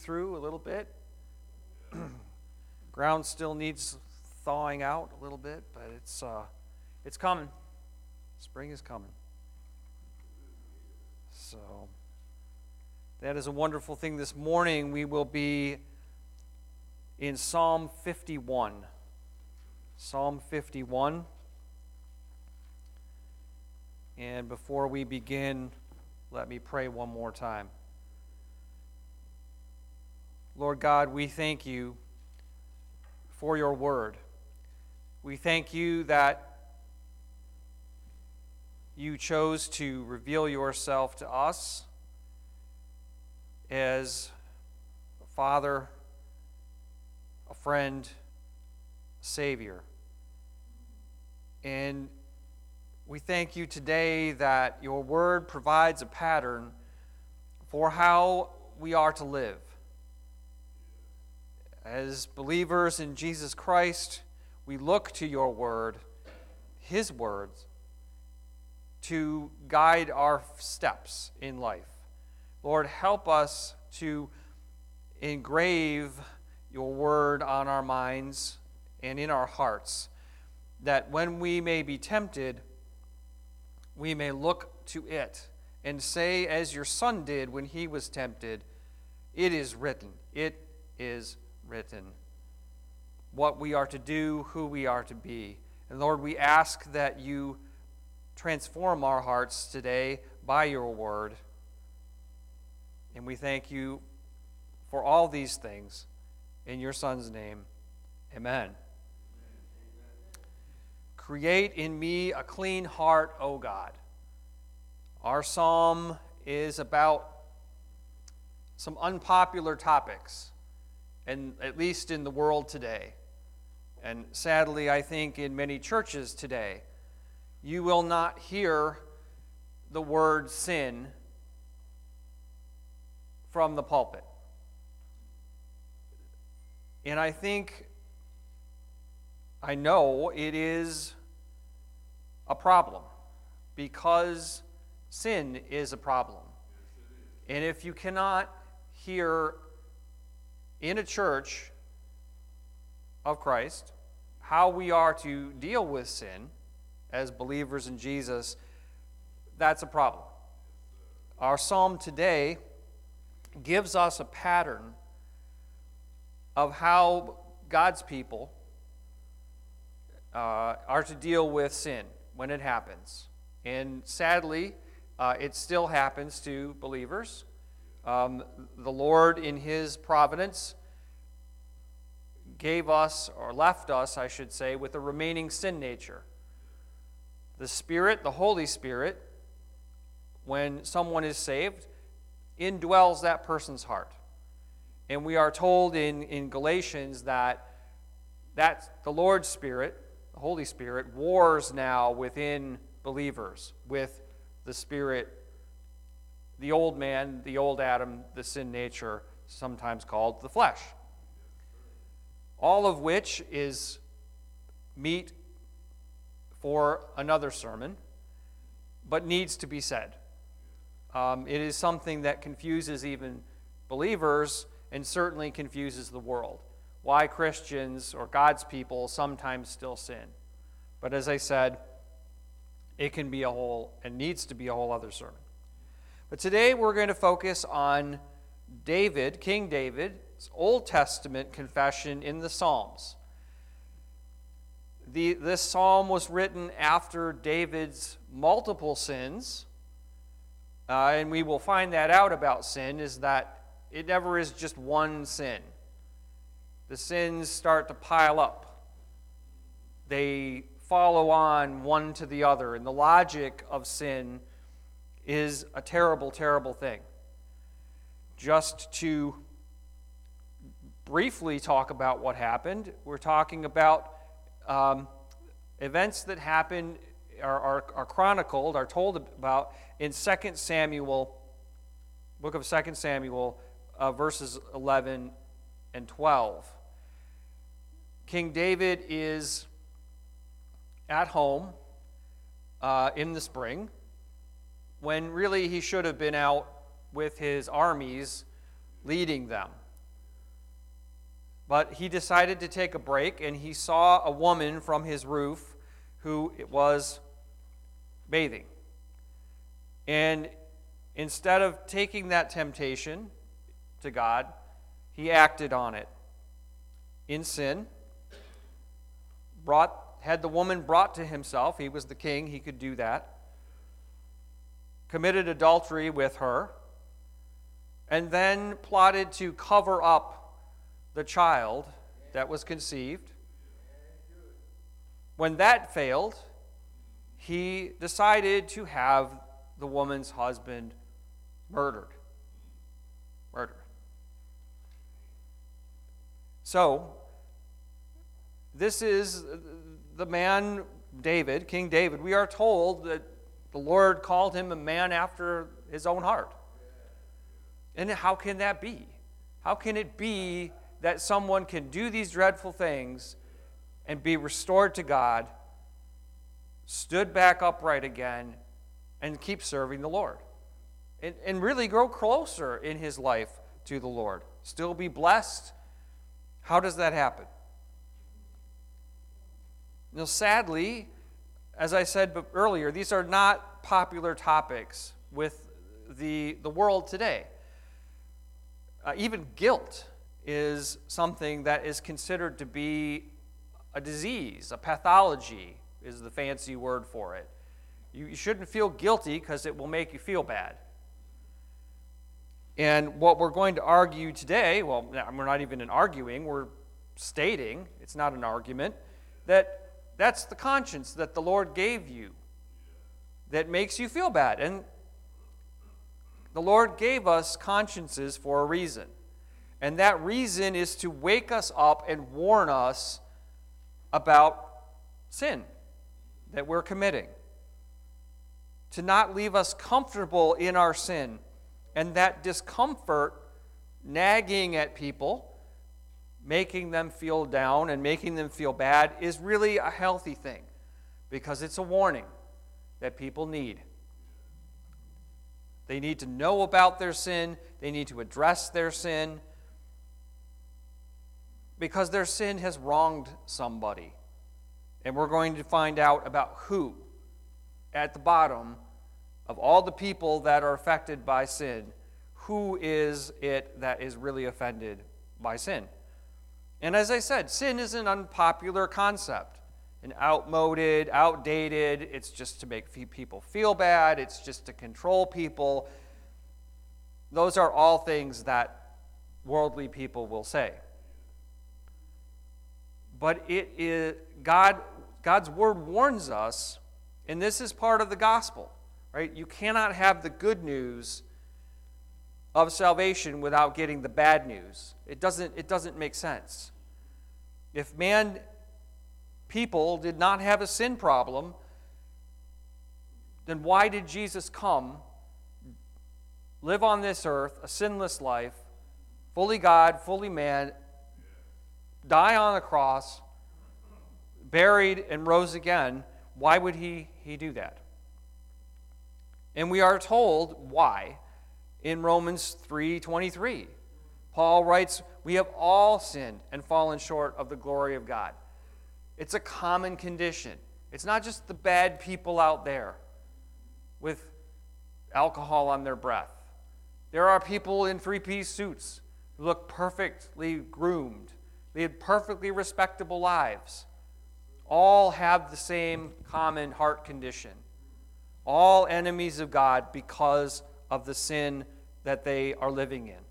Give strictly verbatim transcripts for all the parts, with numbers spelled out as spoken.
through a little bit. Ground still needs thawing out a little bit, but it's uh, it's coming. Spring is coming. So that is a wonderful thing. This morning we will be in Psalm fifty-one. Psalm fifty-one. And before we begin, let me pray one more time. Lord God, we thank you for your word. We thank you that you chose to reveal yourself to us as a father, a friend, a savior. And we thank you today that your word provides a pattern for how we are to live. As believers in Jesus Christ, we look to your word, his words, to guide our steps in life. Lord, help us to engrave your word on our minds and in our hearts, that when we may be tempted, we may look to it and say, as your son did when he was tempted, it is written, it is written, what we are to do, who we are to be. And Lord, we ask that you transform our hearts today by your word. And we thank you for all these things. In your son's name, amen. Amen. Create in me a clean heart, O God. Our psalm is about some unpopular topics, and at least in the world today. And sadly, I think in many churches today, you will not hear the word sin from the pulpit. And I think, I know it is a problem, because sin is a problem. And if you cannot hear in a church of Christ how we are to deal with sin as believers in Jesus, that's a problem. Our psalm today gives us a pattern of how God's people uh, are to deal with sin when it happens. And sadly, uh, it still happens to believers. Um, the Lord, in his providence, gave us, or left us, I should say, with a remaining sin nature. The Spirit, the Holy Spirit, when someone is saved, indwells that person's heart. And we are told in, in Galatians that that's the Lord's Spirit, the Holy Spirit, wars now within believers with the Spirit, the old man, the old Adam, the sin nature, sometimes called the flesh. All of which is meat for another sermon, but needs to be said. Um, it is something that confuses even believers and certainly confuses the world. Why Christians or God's people sometimes still sin. But as I said, it can be a whole, and needs to be a whole other sermon. But today we're going to focus on David, King David's Old Testament confession in the Psalms. The, this psalm was written after David's multiple sins, uh, and we will find that out about sin, is that it never is just one sin. The sins start to pile up. They follow on one to the other, and the logic of sin is a terrible, terrible thing. Just to briefly talk about what happened, we're talking about um, events that happen, are, are, are chronicled, are told about in Second Samuel, book of Second Samuel, uh, verses eleven and twelve. King David is at home uh, in the spring, when really he should have been out with his armies leading them. But he decided to take a break, and he saw a woman from his roof who was bathing. And instead of taking that temptation to God, he acted on it in sin, brought, had the woman brought to himself. He was the king, he could do that. Committed adultery with her, and then plotted to cover up the child that was conceived. When that failed, he decided to have the woman's husband murdered. Murdered. So, this is the man David, King David. We are told that the Lord called him a man after his own heart. And how can that be? How can it be that someone can do these dreadful things and be restored to God, stood back upright again, and keep serving the Lord? And, and really grow closer in his life to the Lord. Still be blessed. How does that happen? Now, sadly, as I said earlier, these are not popular topics with the, the world today. Uh, even guilt is something that is considered to be a disease, a pathology is the fancy word for it. You, you shouldn't feel guilty because it will make you feel bad. And what we're going to argue today, well, we're not even arguing, we're stating, it's not an argument, that that's the conscience that the Lord gave you that makes you feel bad. And the Lord gave us consciences for a reason. And that reason is to wake us up and warn us about sin that we're committing. To not leave us comfortable in our sin. And that discomfort, nagging at people, making them feel down and making them feel bad, is really a healthy thing. Because it's a warning that people need. They need to know about their sin. They need to address their sin. Because their sin has wronged somebody. And we're going to find out about who at the bottom of all the people that are affected by sin. Who is it that is really offended by sin? And as I said, sin is an unpopular concept. An outmoded, outdated, it's just to make people feel bad. It's just to control people. Those are all things that worldly people will say. But it is God, God's word warns us, and this is part of the gospel, right? You cannot have the good news of salvation without getting the bad news. It doesn't, it doesn't make sense. If man, people did not have a sin problem, then why did Jesus come, live on this earth, a sinless life, fully God, fully man, die on the cross, buried and rose again? Why would he, he do that? And we are told why in Romans three twenty-three. Paul writes, "We have all sinned and fallen short of the glory of God." It's a common condition. It's not just the bad people out there with alcohol on their breath. There are people in three-piece suits who look perfectly groomed, lead perfectly respectable lives. All have the same common heart condition. All enemies of God because of the sin that they are living in.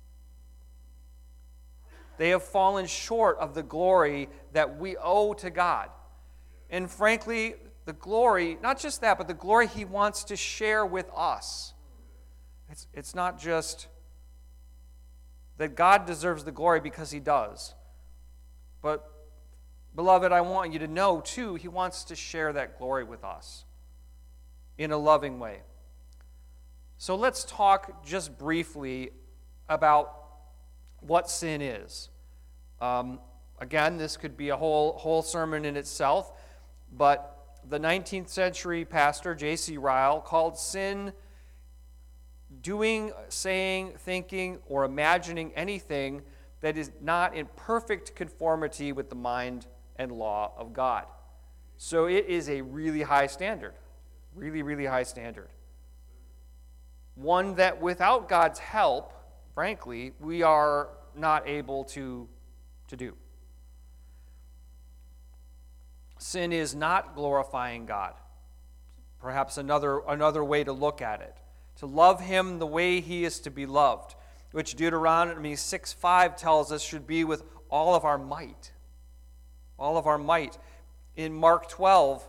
They have fallen short of the glory that we owe to God. And frankly, the glory, not just that, but the glory he wants to share with us. It's, it's not just that God deserves the glory because he does. But, beloved, I want you to know, too, he wants to share that glory with us in a loving way. So let's talk just briefly about what sin is. Um, again, this could be a whole, whole sermon in itself, but the nineteenth century pastor, J C Ryle, called sin doing, saying, thinking, or imagining anything that is not in perfect conformity with the mind and law of God. So it is a really high standard, really, really high standard. One that without God's help, frankly, we are not able to, to do. Sin is not glorifying God. Perhaps another, another way to look at it. To love him the way he is to be loved, which Deuteronomy six five tells us should be with all of our might. All of our might. In Mark twelve,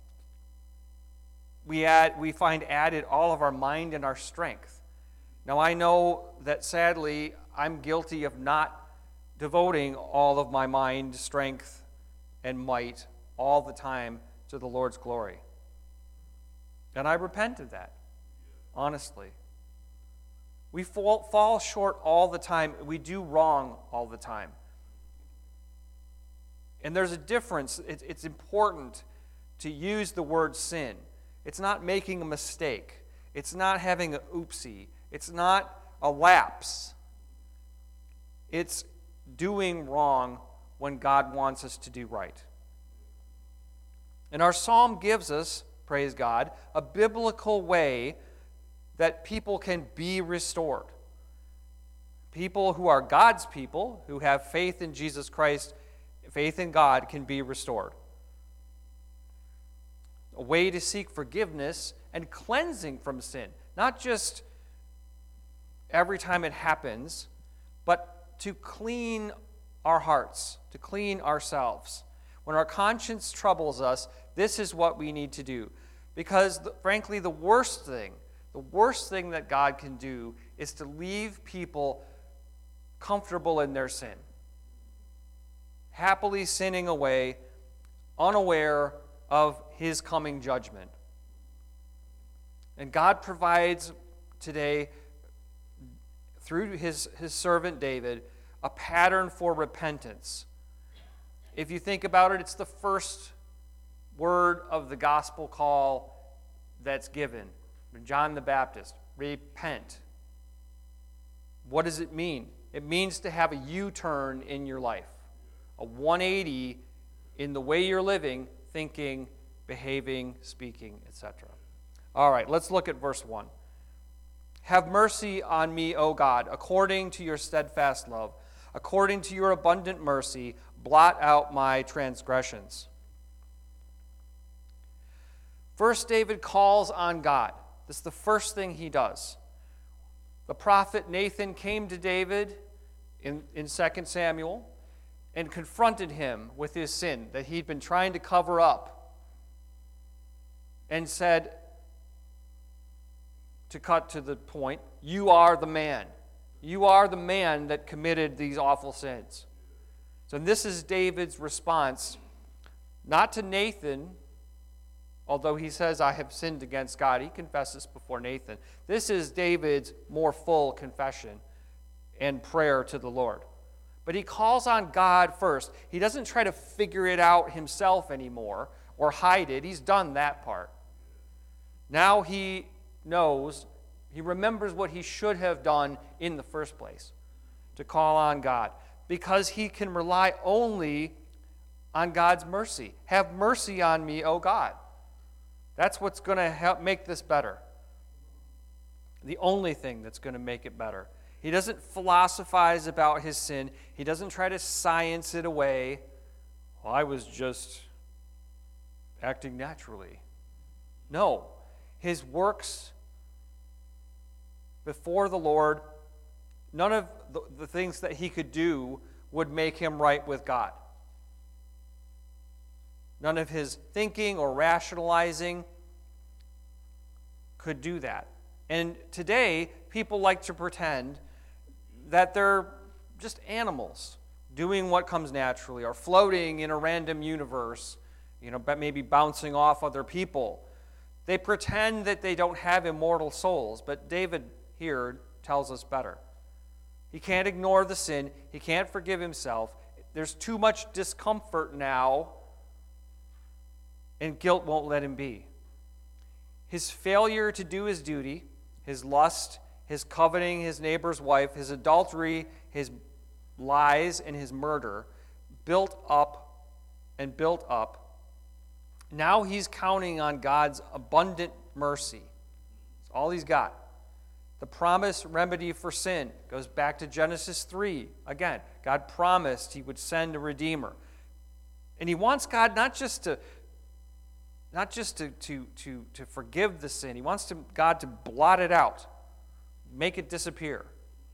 we add we find added all of our mind and our strength. Now I know that sadly I'm guilty of not devoting all of my mind, strength, and might all the time to the Lord's glory. And I repent of that, honestly. We fall, fall short all the time. We do wrong all the time. And there's a difference. It's, it's important to use the word sin. It's not making a mistake. It's not having an oopsie. It's not a lapse. It's doing wrong when God wants us to do right. And our psalm gives us, praise God, a biblical way that people can be restored. People who are God's people, who have faith in Jesus Christ, faith in God, can be restored. A way to seek forgiveness and cleansing from sin. Not just every time it happens, but to clean our hearts, to clean ourselves. When our conscience troubles us, this is what we need to do. Because, frankly, the worst thing, the worst thing that God can do is to leave people comfortable in their sin, happily sinning away, unaware of his coming judgment. And God provides today, through his, his servant David, a pattern for repentance. If you think about it, it's the first word of the gospel call that's given. John the Baptist, repent. What does it mean? It means to have a U-turn in your life, a one eighty in the way you're living, thinking, behaving, speaking, et cetera. All right, let's look at verse one. Have mercy on me, O God, according to your steadfast love, according to your abundant mercy, blot out my transgressions. First, David calls on God. This is the first thing he does. The prophet Nathan came to David in, in Second Samuel and confronted him with his sin that he'd been trying to cover up, and said, to cut to the point, you are the man. You are the man that committed these awful sins. So this is David's response, not to Nathan, although he says, I have sinned against God. He confesses before Nathan. This is David's more full confession and prayer to the Lord. But he calls on God first. He doesn't try to figure it out himself anymore or hide it. He's done that part. Now he knows, he remembers what he should have done in the first place, to call on God, because he can rely only on God's mercy. Have mercy on me, O God. That's what's going to help make this better. The only thing that's going to make it better. He doesn't philosophize about his sin. He doesn't try to science it away. Well, I was just acting naturally. No. His works before the Lord, none of the, the things that he could do would make him right with God. None of his thinking or rationalizing could do that. And today, people like to pretend that they're just animals doing what comes naturally, or floating in a random universe, you know, but maybe bouncing off other people. They pretend that they don't have immortal souls, but David here tells us better. He can't ignore the sin. He can't forgive himself. There's too much discomfort now, and guilt won't let him be. His failure to do his duty, his lust, his coveting his neighbor's wife, his adultery, his lies and his murder built up and built up. Now he's counting on God's abundant mercy. That's all he's got. The promised remedy for sin goes back to Genesis three. Again, God promised he would send a Redeemer. And he wants God not just to not just to, to, to, to forgive the sin. He wants to, God to blot it out, make it disappear.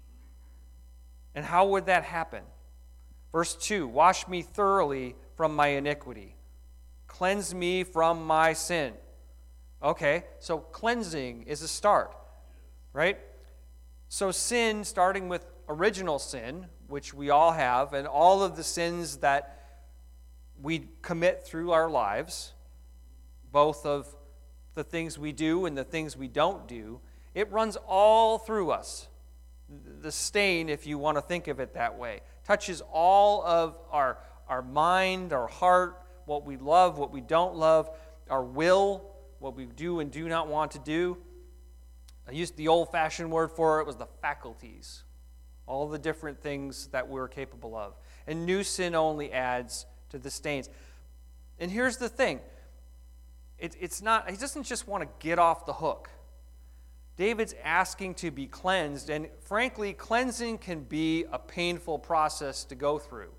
And how would that happen? Verse two, wash me thoroughly from my iniquity. Cleanse me from my sin. Okay, so cleansing is a start, right? So sin, starting with original sin, which we all have, and all of the sins that we commit through our lives, both of the things we do and the things we don't do, it runs all through us. The stain, if you want to think of it that way, touches all of our, our mind, our heart, what we love, what we don't love, our will, what we do and do not want to do. I used the old-fashioned word for it was the faculties, all the different things that we're capable of. And new sin only adds to the stains. And here's the thing. It, it's not, he doesn't just want to get off the hook. David's asking to be cleansed, and frankly, cleansing can be a painful process to go through.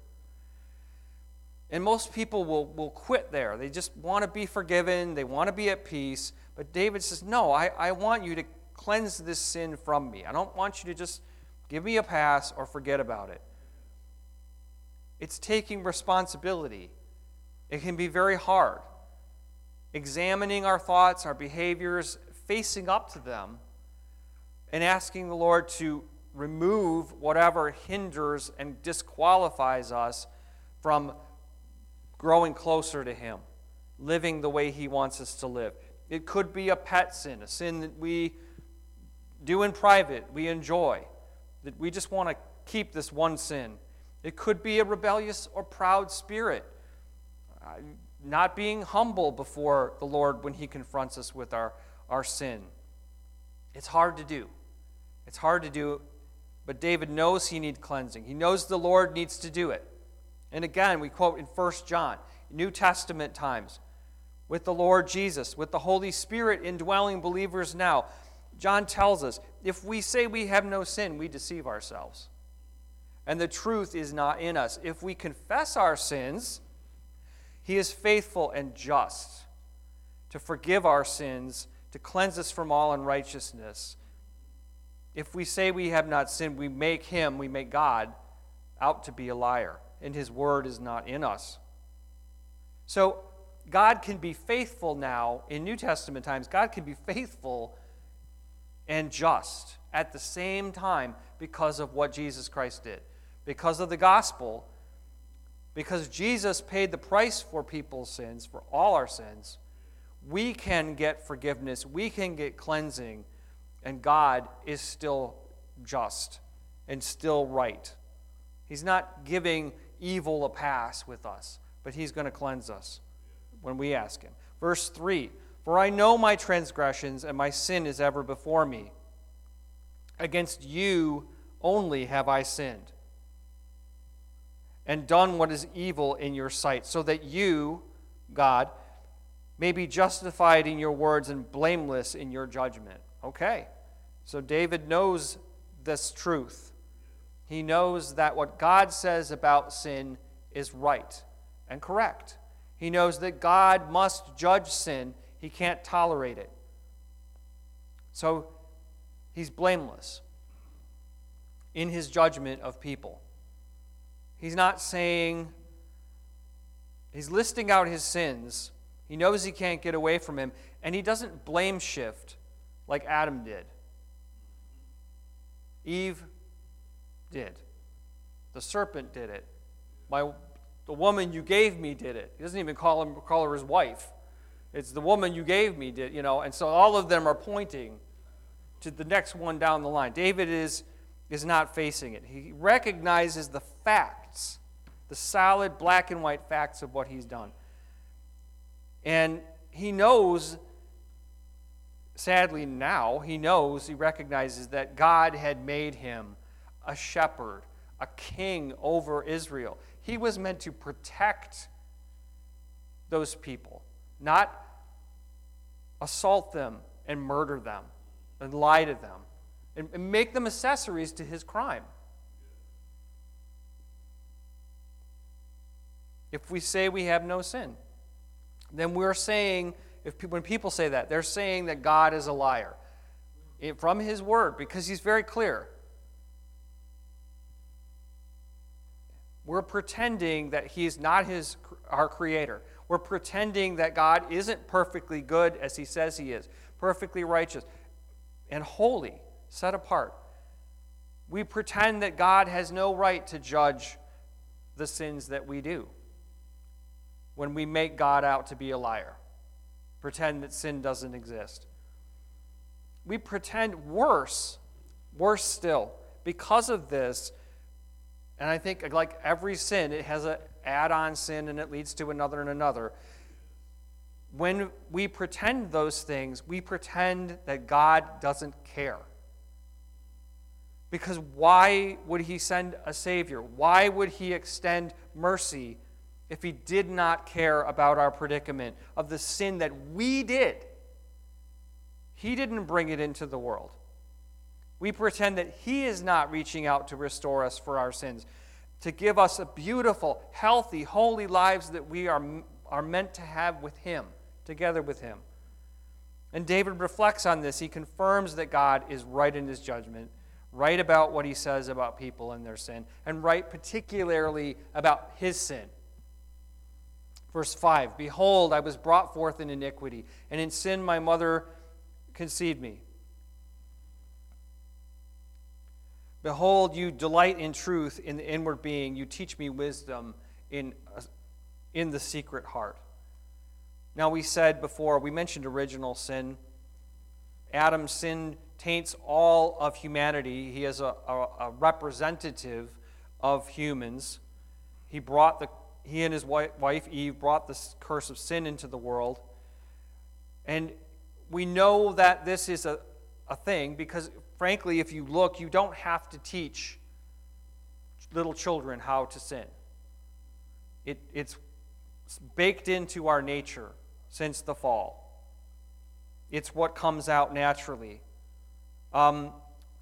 And most people will, will quit there. They just want to be forgiven, they want to be at peace. But David says, no, I, I want you to cleanse this sin from me. I don't want you to just give me a pass or forget about it. It's taking responsibility. It can be very hard. Examining our thoughts, our behaviors, facing up to them, and asking the Lord to remove whatever hinders and disqualifies us from growing closer to Him, living the way He wants us to live. It could be a pet sin, a sin that we do in private, we enjoy, that we just want to keep this one sin. It could be a rebellious or proud spirit, uh, not being humble before the Lord when He confronts us with our, our sin. It's hard to do. It's hard to do, but David knows he needs cleansing. He knows the Lord needs to do it. And again, we quote in First John, New Testament times, with the Lord Jesus, with the Holy Spirit indwelling believers now. John tells us, if we say we have no sin, we deceive ourselves. And the truth is not in us. If we confess our sins, He is faithful and just to forgive our sins, to cleanse us from all unrighteousness. If we say we have not sinned, we make Him, we make God, out to be a liar, and His word is not in us. So God can be faithful now, in New Testament times, God can be faithful and just at the same time because of what Jesus Christ did. Because of the gospel, because Jesus paid the price for people's sins, for all our sins, we can get forgiveness, we can get cleansing, and God is still just and still right. He's not giving evil a pass with us, but He's going to cleanse us when we ask Him. Verse three, for I know my transgressions, and my sin is ever before me. Against you only have I sinned, and done what is evil in your sight, so that you, God, may be justified in your words and blameless in your judgment. Okay, so David knows this truth. He knows that what God says about sin is right and correct. He knows that God must judge sin. He can't tolerate it. So he's blameless in his judgment of people. He's not saying, he's listing out his sins. He knows he can't get away from him, and he doesn't blame shift like Adam did. Eve did. The serpent did it. My, the woman you gave me did it. He doesn't even call, him, call her his wife. It's the woman you gave me did, you know, and so all of them are pointing to the next one down the line. David is, is not facing it. He recognizes the facts, the solid black and white facts of what he's done. And he knows, sadly now, he knows, he recognizes that God had made him a shepherd, a king over Israel. He was meant to protect those people, not assault them and murder them and lie to them and, and make them accessories to his crime. If we say we have no sin, then we're saying, if people, when people say that, they're saying that God is a liar it, from his word, because he's very clear. We're pretending that he's not his, our creator. We're pretending that God isn't perfectly good as he says he is, perfectly righteous and holy, set apart. We pretend that God has no right to judge the sins that we do when we make God out to be a liar, pretend that sin doesn't exist. We pretend worse, worse still, because of this. And I think, like every sin, it has an add-on sin and it leads to another and another. When we pretend those things, we pretend that God doesn't care. Because why would he send a Savior? Why would he extend mercy if he did not care about our predicament of the sin that we did? He didn't bring it into the world. We pretend that he is not reaching out to restore us for our sins, to give us a beautiful, healthy, holy lives that we are, are meant to have with him, together with him. And David reflects on this. He confirms that God is right in his judgment, right about what he says about people and their sin, and right particularly about his sin. Verse five, "Behold, I was brought forth in iniquity, and in sin my mother conceived me. Behold, you delight in truth in the inward being. You teach me wisdom in, in the secret heart." Now, we said before, we mentioned original sin. Adam's sin taints all of humanity. He is a, a, a representative of humans. He brought the he and his wife Eve brought this curse of sin into the world. And we know that this is a, a thing because, frankly, if you look, you don't have to teach little children how to sin. It, it's baked into our nature since the fall. It's what comes out naturally. Um,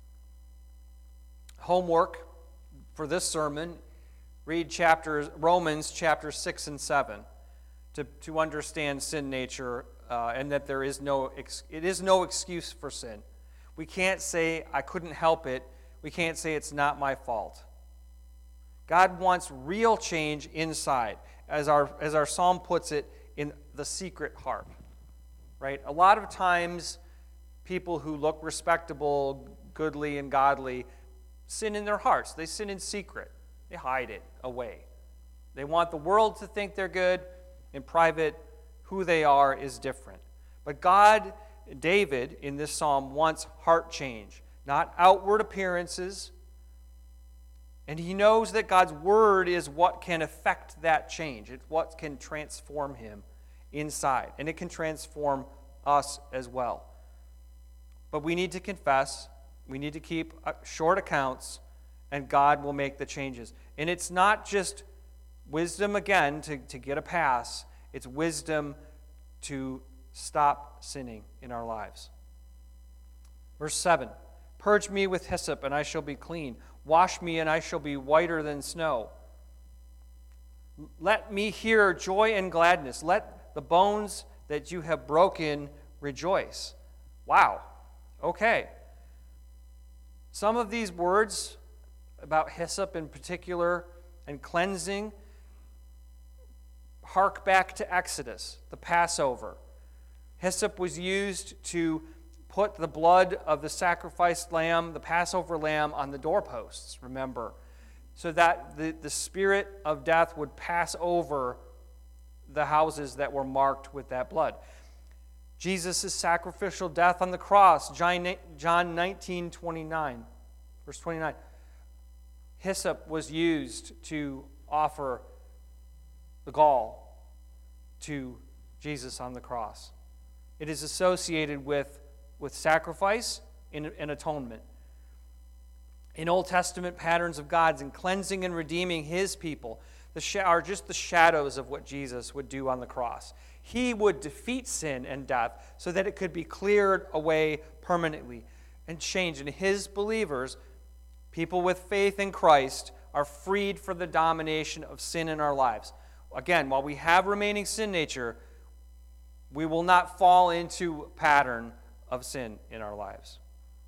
homework for this sermon, read chapters Romans chapters six and seven to, to understand sin nature uh, and that there is no ex- it is no excuse for sin. We can't say, I couldn't help it. We can't say it's not my fault. God wants real change inside, as our, as our psalm puts it, in the secret heart. Right? A lot of times, people who look respectable, goodly, and godly sin in their hearts. They sin in secret. They hide it away. They want the world to think they're good. In private, who they are is different. But God, David, in this psalm, wants heart change, not outward appearances. And he knows that God's word is what can affect that change. It's what can transform him inside. And it can transform us as well. But we need to confess. We need to keep short accounts, and God will make the changes. And it's not just wisdom, again, to, to get a pass. It's wisdom to stop sinning in our lives. Verse seven, "Purge me with hyssop, and I shall be clean. Wash me, and I shall be whiter than snow. Let me hear joy and gladness. Let the bones that you have broken rejoice." Wow. Okay. Some of these words about hyssop in particular and cleansing hark back to Exodus, the Passover. Hyssop was used to put the blood of the sacrificed lamb, the Passover lamb, on the doorposts, remember, so that the, the spirit of death would pass over the houses that were marked with that blood. Jesus' sacrificial death on the cross, John nineteen twenty-nine, verse twenty-nine. Hyssop was used to offer the gall to Jesus on the cross. It is associated with, with sacrifice and, and atonement. in Old Testament patterns of God's in cleansing and redeeming his people the sh- are just the shadows of what Jesus would do on the cross. He would defeat sin and death so that it could be cleared away permanently and changed. And his believers, people with faith in Christ, are freed from the domination of sin in our lives. Again, while we have remaining sin nature, we will not fall into a pattern of sin in our lives.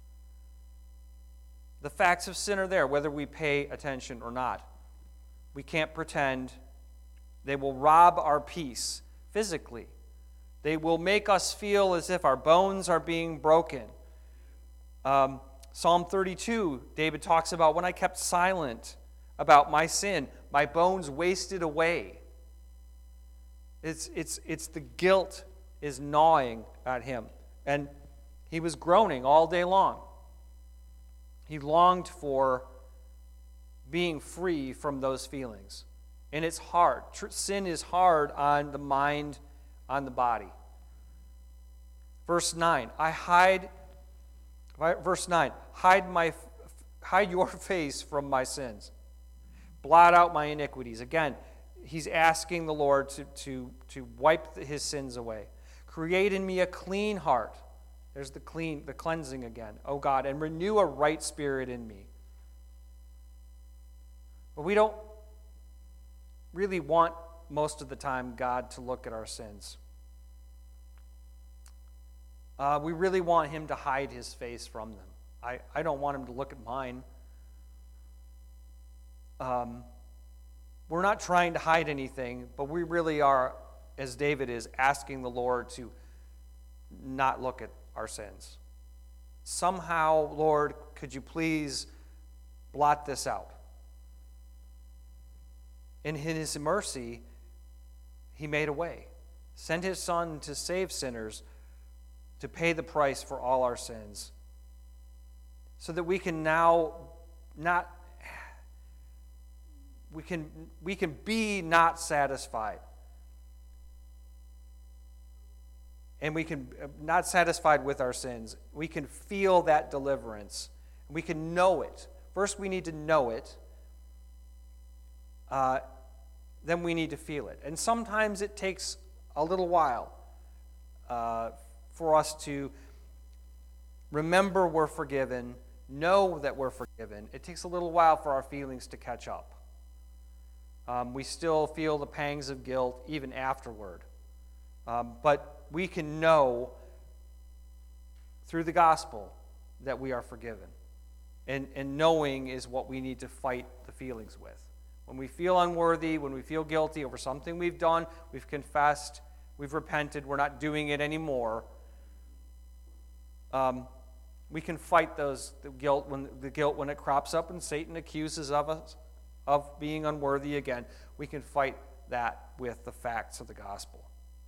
The facts of sin are there, whether we pay attention or not. We can't pretend. They will rob our peace physically. They will make us feel as if our bones are being broken. Um, Psalm thirty-two, David talks about, when I kept silent about my sin, my bones wasted away. It's, it's, it's the guilt is gnawing at him. And he was groaning all day long. He longed for being free from those feelings. And it's hard. Sin is hard on the mind, on the body. Verse nine, I hide, verse nine, hide my, hide your face from my sins. Blot out my iniquities. Again, he's asking the Lord to, to, to wipe his sins away. Create in me a clean heart. There's the clean, the cleansing again, oh God, and renew a right spirit in me. But we don't really want most of the time God to look at our sins. Uh, we really want him to hide his face from them. I, I don't want him to look at mine. Um, we're not trying to hide anything, but we really are, as David is, asking the Lord to not look at our sins. Somehow, Lord, could you please blot this out? In his mercy, he made a way. Sent his Son to save sinners, to pay the price for all our sins, so that we can now not we can we can be not satisfied. And we can not satisfied with our sins. We can feel that deliverance. We can know it. First, we need to know it. Uh, then we need to feel it. And sometimes it takes a little while uh, for us to remember we're forgiven, know that we're forgiven. It takes a little while for our feelings to catch up. Um, we still feel the pangs of guilt even afterward. Um, but we can know through the gospel that we are forgiven. And, and knowing is what we need to fight the feelings with. When we feel unworthy, when we feel guilty over something we've done, we've confessed, we've repented, we're not doing it anymore, um, we can fight those the guilt when the guilt when it crops up and Satan accuses of us of being unworthy again. We can fight that with the facts of the gospel.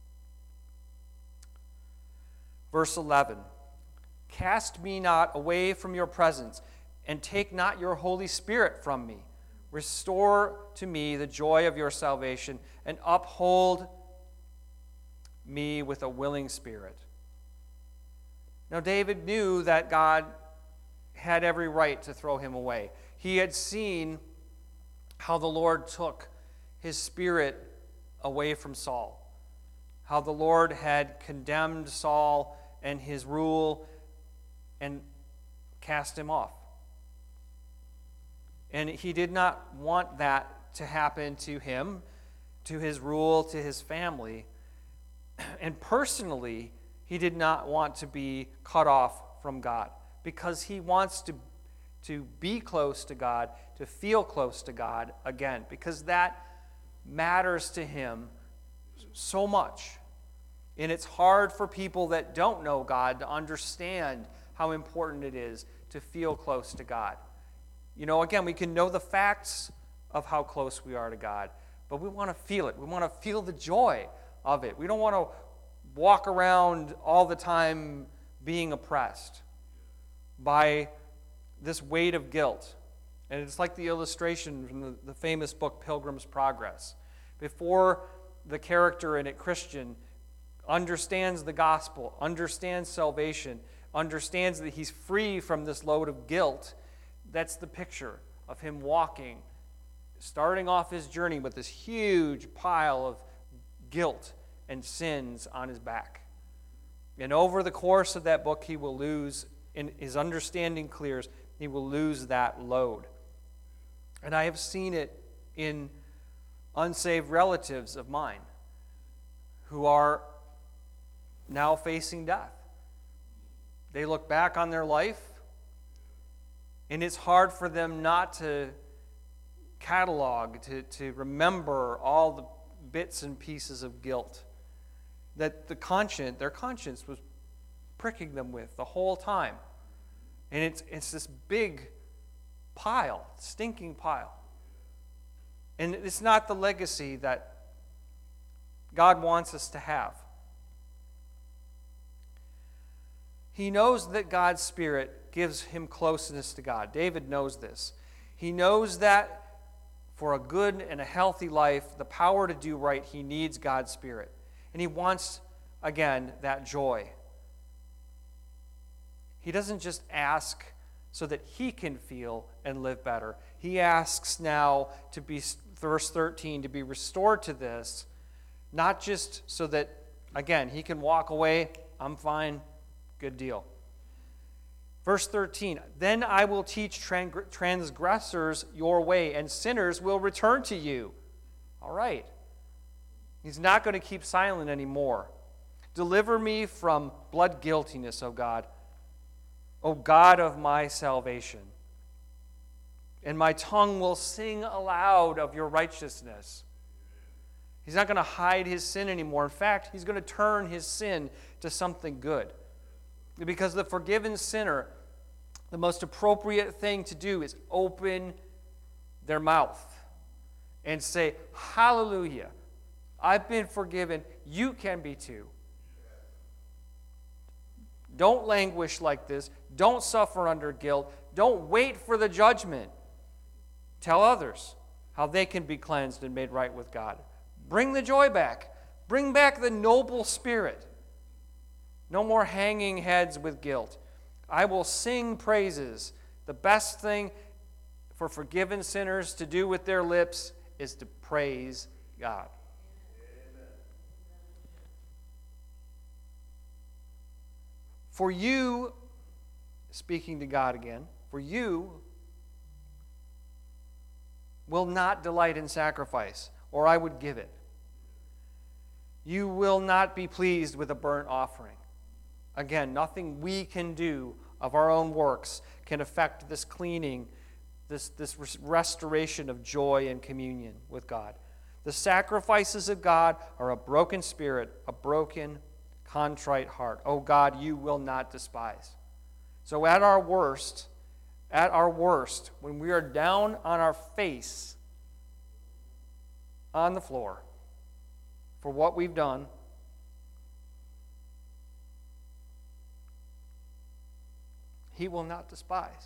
Verse eleven, cast me not away from your presence, and take not your Holy Spirit from me. Restore to me the joy of your salvation, and uphold me with a willing spirit. Now, David knew that God had every right to throw him away. He had seen how the Lord took his spirit away from Saul, how the Lord had condemned Saul and his rule and cast him off. And he did not want that to happen to him, to his rule, to his family. And personally, he did not want to be cut off from God, because he wants to, to be close to God, to feel close to God again, because that matters to him so much. And it's hard for people that don't know God to understand how important it is to feel close to God. You know, again, we can know the facts of how close we are to God, but we want to feel it. We want to feel the joy of it. We don't want to walk around all the time being oppressed by this weight of guilt. And it's like the illustration from the, the famous book Pilgrim's Progress. Before the character in it, Christian, understands the gospel, understands salvation, understands that he's free from this load of guilt, that's the picture of him walking, starting off his journey with this huge pile of guilt and sins on his back. And over the course of that book, he will lose, in his understanding clears, he will lose that load. And I have seen it in unsaved relatives of mine who are now facing death. They look back on their life, and it's hard for them not to catalog, to, to remember all the bits and pieces of guilt that the conscience, their conscience was pricking them with the whole time. And it's it's this big pile, stinking pile. And it's not the legacy that God wants us to have. He knows that God's Spirit gives him closeness to God. David knows this. He knows that for a good and a healthy life, the power to do right, he needs God's Spirit. And he wants, again, that joy. He doesn't just ask so that he can feel and live better. He asks now to be, verse thirteen, to be restored to this, not just so that, again, he can walk away, I'm fine, good deal. Verse thirteen, then I will teach transgressors your way, and sinners will return to you. All right. He's not going to keep silent anymore. Deliver me from blood guiltiness, O God, O God of my salvation. And my tongue will sing aloud of your righteousness. He's not going to hide his sin anymore. In fact, he's going to turn his sin to something good. Because the forgiven sinner, the most appropriate thing to do is open their mouth and say, hallelujah, I've been forgiven. You can be too. Don't languish like this. Don't suffer under guilt. Don't wait for the judgment. Tell others how they can be cleansed and made right with God. Bring the joy back. Bring back the noble spirit. No more hanging heads with guilt. I will sing praises. The best thing for forgiven sinners to do with their lips is to praise God. For you, speaking to God again, for you will not delight in sacrifice, or I would give it. You will not be pleased with a burnt offering. Again, nothing we can do of our own works can affect this cleaning, this, this restoration of joy and communion with God. The sacrifices of God are a broken spirit, a broken, contrite heart. Oh God, you will not despise. So at our worst, at our worst, when we are down on our face on the floor for what we've done, he will not despise.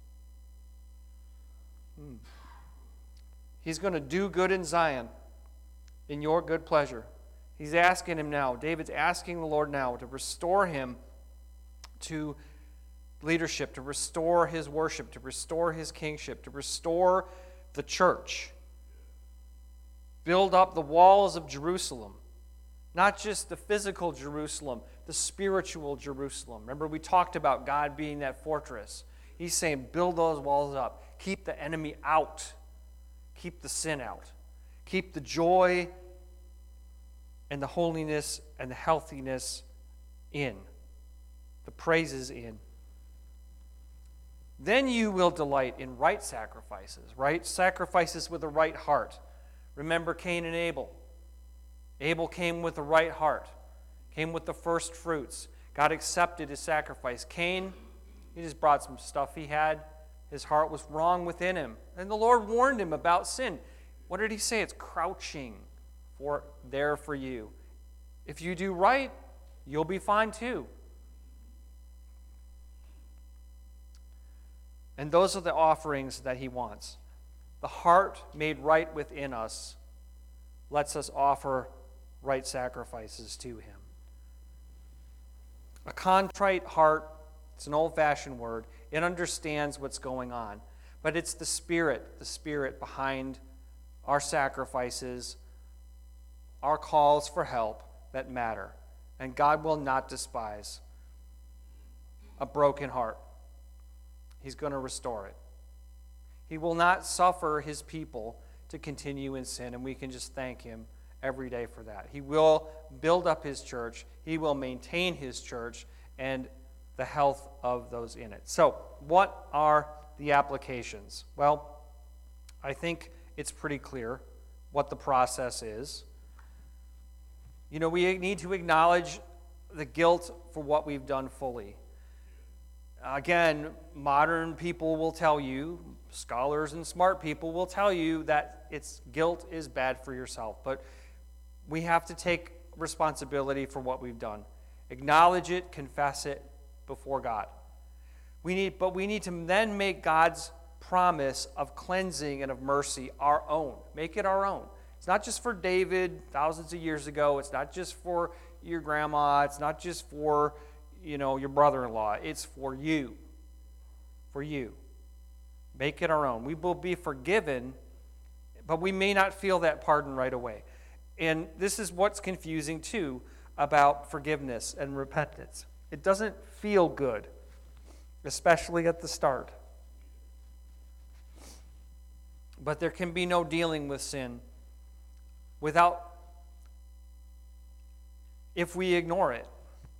Hmm. He's going to do good in Zion in your good pleasure. He's asking him now, David's asking the Lord now to restore him to leadership, to restore his worship, to restore his kingship, to restore the church. Build up the walls of Jerusalem. Not just the physical Jerusalem, the spiritual Jerusalem. Remember, we talked about God being that fortress. He's saying, build those walls up. Keep the enemy out. Keep the sin out. Keep the joy and the holiness and the healthiness in. The praises in. Then you will delight in right sacrifices, right? Sacrifices with a right heart. Remember Cain and Abel. Abel came with a right heart, came with the first fruits. God accepted his sacrifice. Cain, he just brought some stuff he had. His heart was wrong within him. And the Lord warned him about sin. What did he say? It's crouching for there for you. If you do right, you'll be fine too. And those are the offerings that he wants. The heart made right within us lets us offer right sacrifices to him. A contrite heart, it's an old-fashioned word, it understands what's going on. But it's the Spirit, the Spirit behind our sacrifices, our calls for help that matter. And God will not despise a broken heart. He's going to restore it. He will not suffer his people to continue in sin, and we can just thank him every day for that. He will build up his church. He will maintain his church and the health of those in it. So, what are the applications? Well, I think it's pretty clear what the process is. You know, we need to acknowledge the guilt for what we've done fully. Again, modern people will tell you, scholars and smart people will tell you that it's guilt is bad for yourself. But we have to take responsibility for what we've done. Acknowledge it, confess it before God. We need, but we need to then make God's promise of cleansing and of mercy our own. Make it our own. It's not just for David thousands of years ago. It's not just for your grandma. It's not just for, you know, your brother-in-law. It's for you. For you. Make it our own. We will be forgiven, but we may not feel that pardon right away. And this is what's confusing, too, about forgiveness and repentance. It doesn't feel good, especially at the start. But there can be no dealing with sin without, if we ignore it.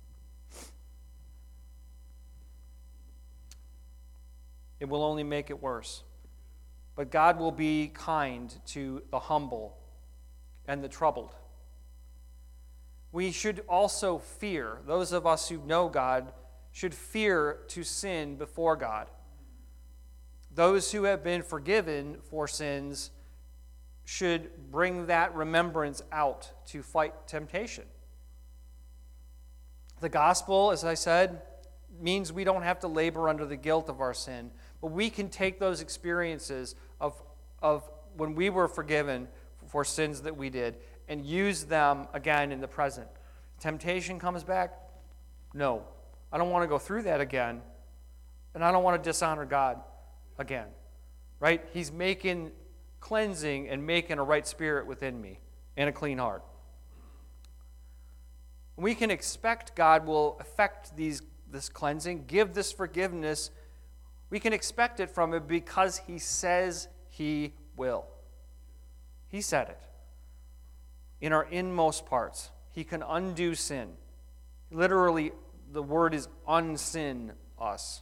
It will only make it worse. But God will be kind to the humble and the troubled. We should also fear, those of us who know God should fear to sin before God. Those who have been forgiven for sins should bring that remembrance out to fight temptation. The gospel, as I said, means we don't have to labor under the guilt of our sin, but we can take those experiences of, of when we were forgiven for sins that we did and use them again in the present. Temptation comes back? No. I don't want to go through that again, and I don't want to dishonor God again. Right? He's making cleansing and making a right spirit within me and a clean heart. We can expect God will effect these this cleansing, give this forgiveness. We can expect it from him because he says he will. He said it. In our inmost parts, he can undo sin. Literally, the word is unsin us.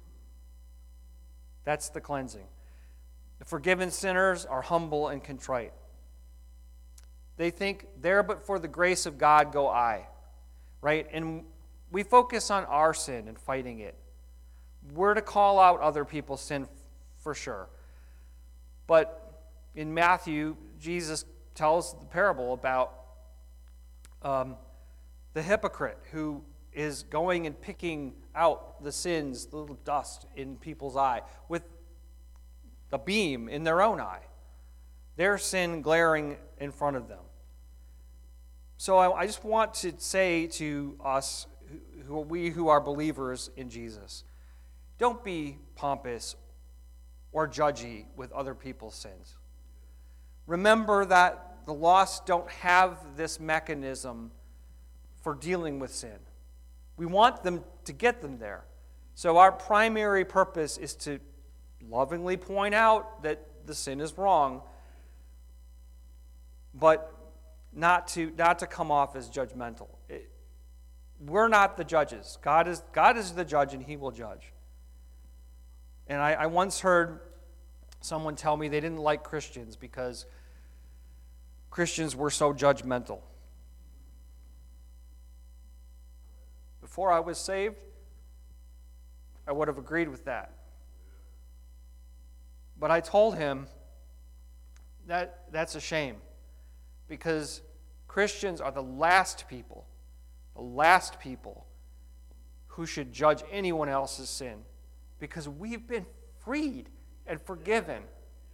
That's the cleansing. The forgiven sinners are humble and contrite. They think, there but for the grace of God go I. Right? And we focus on our sin and fighting it. We're to call out other people's sin for sure. But in Matthew, Jesus tells the parable about um, the hypocrite who is going and picking out the sins, the little dust in people's eye, with the beam in their own eye. Their sin glaring in front of them. So I, I just want to say to us, who, we who are believers in Jesus, don't be pompous or judgy with other people's sins. Remember that the lost don't have this mechanism for dealing with sin. We want them to get them there. So our primary purpose is to lovingly point out that the sin is wrong, but not to not to come off as judgmental. It, we're not the judges. God is God is the judge, and he will judge. And I, I once heard someone tell me they didn't like Christians because Christians were so judgmental. Before I was saved, I would have agreed with that. But I told him that that's a shame, because Christians are the last people, the last people who should judge anyone else's sin, because we've been freed and forgiven.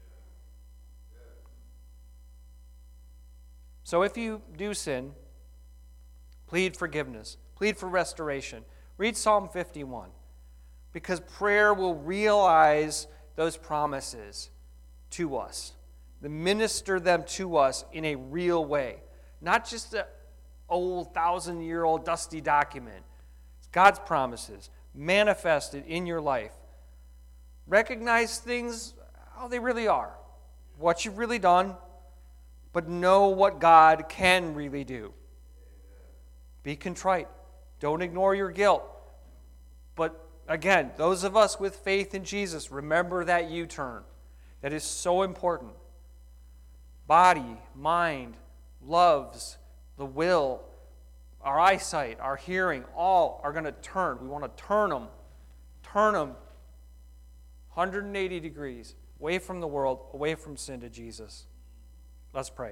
So if you do sin, plead forgiveness. Plead for restoration. Read Psalm fifty-one, because prayer will realize those promises to us. Minister them to us in a real way. Not just an old thousand-year-old dusty document. It's God's promises manifested in your life. Recognize things how they really are, what you've really done, but know what God can really do. Be contrite. Don't ignore your guilt. But again, those of us with faith in Jesus, remember that U-turn. That is so important. Body, mind, loves, the will, our eyesight, our hearing, all are going to turn. We want to turn them, turn them one hundred eighty degrees away from the world, away from sin to Jesus. Let's pray.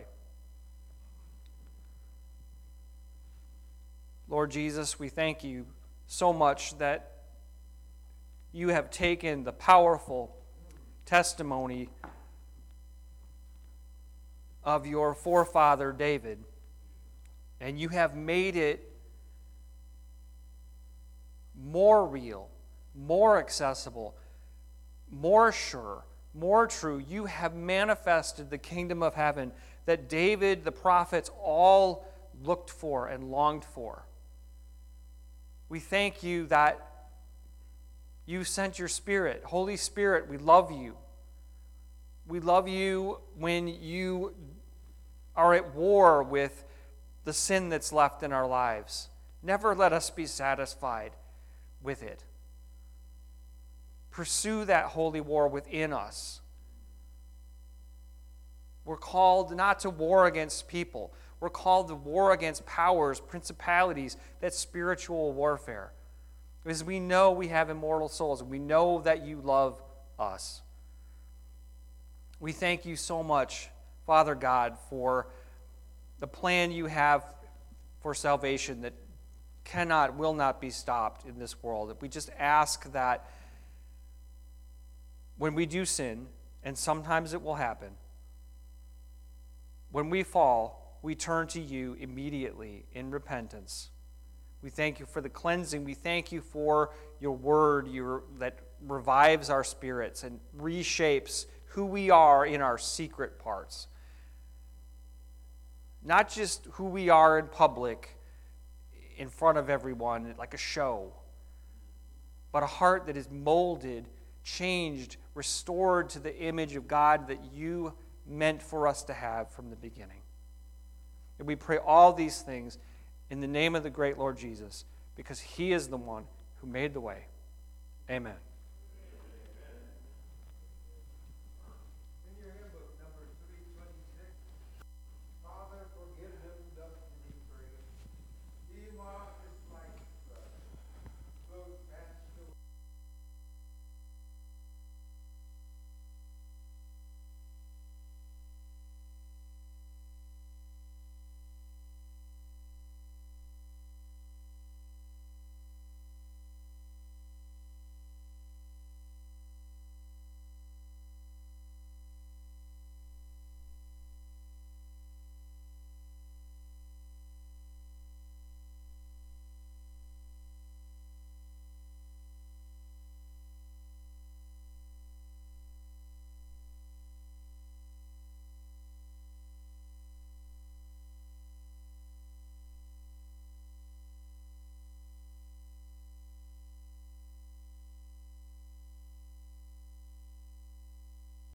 Lord Jesus, we thank you so much that you have taken the powerful testimony of your forefather David, and you have made it more real, more accessible, more sure, more true. You have manifested the kingdom of heaven that David, the prophets, all looked for and longed for. We thank you that you sent your Spirit. Holy Spirit, we love you. We love you when you are at war with the sin that's left in our lives. Never let us be satisfied with it. Pursue that holy war within us. We're called not to war against people. We're called to war against powers, principalities, that's spiritual warfare. Because we know we have immortal souls, and we know that you love us. We thank you so much, Father God, for the plan you have for salvation that cannot, will not be stopped in this world. We just ask that when we do sin, and sometimes it will happen, when we fall, we turn to you immediately in repentance. We thank you for the cleansing. We thank you for your word your, that revives our spirits and reshapes who we are in our secret parts. Not just who we are in public, in front of everyone, like a show, but a heart that is molded, changed, restored to the image of God that you meant for us to have from the beginning. And we pray all these things in the name of the great Lord Jesus, because he is the one who made the way. Amen.